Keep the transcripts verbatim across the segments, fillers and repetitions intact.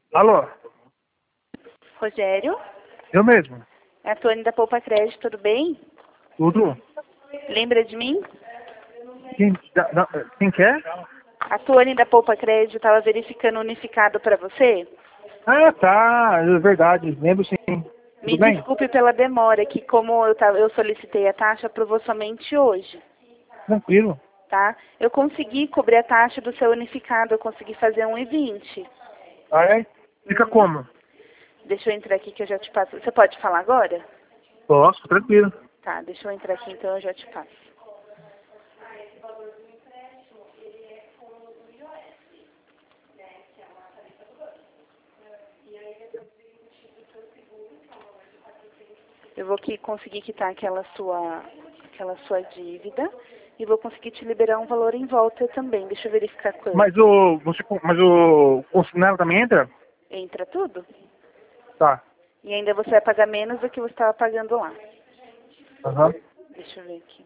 Alô? Rogério? Eu mesmo. É a Tony da Poupa Crédito, tudo bem? Tudo? Lembra de mim? Quem, da, da, quem quer? A Tony da Poupa Crédito estava verificando unificado para você? Ah, tá. É verdade. Lembro sim. Me Tudo bem? desculpe pela demora, que como eu, tava, eu solicitei a taxa, aprovou somente hoje, Tranquilo. tá? Eu consegui cobrir a taxa do seu unificado, eu consegui fazer um e vinte. Ah, é? Fica Uhum. como? Deixa eu entrar aqui que eu já te passo. Você pode falar agora? Posso, tranquilo. Tá, deixa eu entrar aqui então eu já te passo. Eu vou aqui conseguir quitar aquela sua, aquela sua dívida e vou conseguir te liberar um valor em volta também. Deixa eu verificar quanto. Mas o. Você, mas o consignado também entra? Entra tudo? Tá. E ainda você vai pagar menos do que você estava pagando lá. Aham. Deixa eu ver aqui.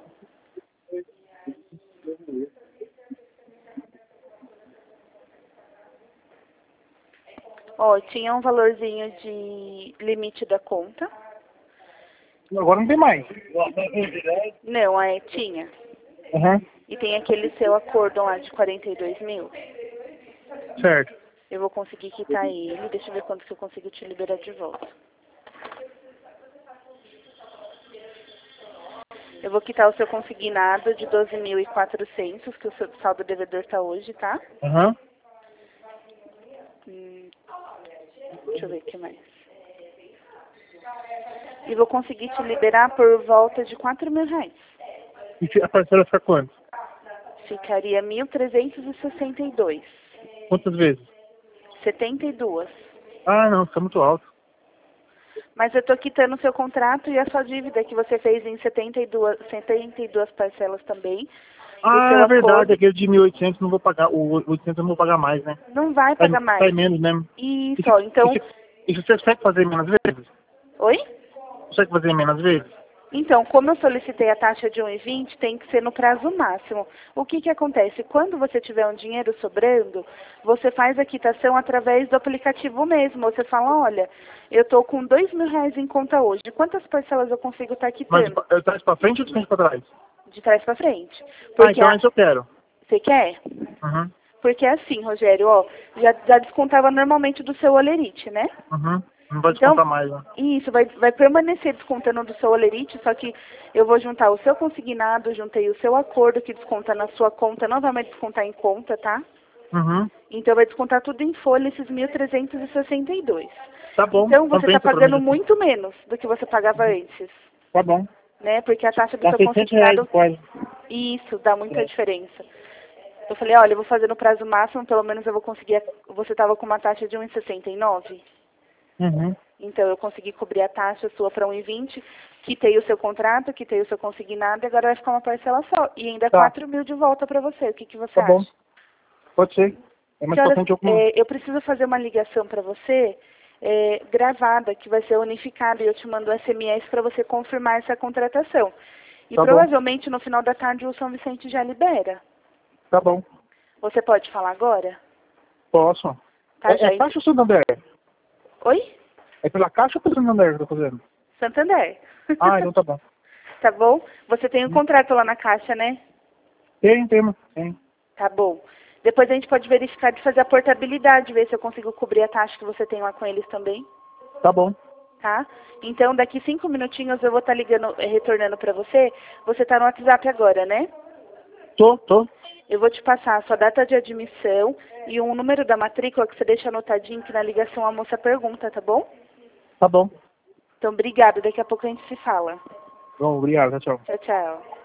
Ó, tinha um valorzinho de limite da conta. Agora não tem mais. Não, é, tinha. Aham. E tem aquele seu acordo lá de quarenta e dois mil. Certo. Eu vou conseguir quitar ele. Deixa eu ver quanto que eu consigo te liberar de volta. Eu vou quitar o seu consignado de doze mil e quatrocentos, que o seu saldo devedor está hoje, tá? Aham. Hum, deixa eu ver o que mais. E vou conseguir te liberar por volta de quatro mil reais. E a parcela fica quanto? Ficaria mil trezentos e sessenta e dois. Quantas vezes? setenta e duas. Ah, não, fica muito alto. Mas eu estou quitando o seu contrato e a sua dívida que você fez em setenta e duas, setenta e duas parcelas também. Do Ah, seu é verdade. acordo. Aquele de mil e oitocentos não vou pagar. O oitocentos eu não vou pagar mais, né? Não vai Sai, pagar sai mais. menos mesmo. Isso, Isso, ó, então... isso, isso você consegue fazer menos vezes? Oi? Consegue fazer menos vezes? Então, como eu solicitei a taxa de um e vinte, tem que ser no prazo máximo. O que que acontece? Quando você tiver um dinheiro sobrando, você faz a quitação através do aplicativo mesmo. Você fala, olha, eu estou com dois mil reais em conta hoje. Quantas parcelas eu consigo estar Mas de quitando? pa- eu traz pra frente ou de frente pra trás? De trás para frente. Ah, Porque então a... esse eu quero. Você quer? Uhum. Porque é assim, Rogério, ó, já, já descontava normalmente do seu olerite, né? Uhum. Não vai Então, descontar mais, né? isso, vai, vai permanecer descontando do seu olerite, só que eu vou juntar o seu consignado, juntei o seu acordo que desconta na sua conta, não vai mais descontar em conta, tá? Uhum. Então vai descontar tudo em folha, esses mil trezentos e sessenta e dois. Tá bom. Então você está Compensa pra mim pagando assim. muito menos do que você pagava antes, Tá bom. né? Porque a taxa do Dá seu seiscentos reais consignado, quase. isso, dá muita diferença. Eu falei, olha, eu vou fazer no prazo máximo, pelo menos eu vou conseguir, a- você estava com uma taxa de um e sessenta e nove. Uhum. Então, eu consegui cobrir a taxa sua para um e vinte, quitei o seu contrato, quitei o seu consignado, e agora vai ficar uma parcela só. E ainda Tá. quatro mil de volta para você. O que, que você Tá bom. acha? Pode ser. É mais pra Senhora, frente eu como. é, eu preciso fazer uma ligação para você, é, gravada, que vai ser unificada, e eu te mando um S M S para você confirmar essa contratação. E Tá bom. provavelmente no final da tarde o São Vicente já libera. Tá bom. Você pode falar agora? Posso. Tá, É, já. é Caixa ou Santander? Oi? É pela Caixa ou pelo Santander que eu tô fazendo? Santander. Ah, então tá bom. Tá bom? Você tem um Hum. contrato lá na Caixa, né? Tem, tem, tem. Tá bom. Depois a gente pode verificar de fazer a portabilidade, ver se eu consigo cobrir a taxa que você tem lá com eles também, Tá bom. tá? Então, daqui cinco minutinhos eu vou estar ligando, eh, retornando para você. Você tá no WhatsApp agora, né? Tô, tô. Eu vou te passar a sua data de admissão e um número da matrícula que você deixa anotadinho que na ligação a moça pergunta, tá bom? Tá bom. Então, obrigada. Daqui a pouco a gente se fala. Bom, obrigado. Tchau, tchau. Tchau, tchau.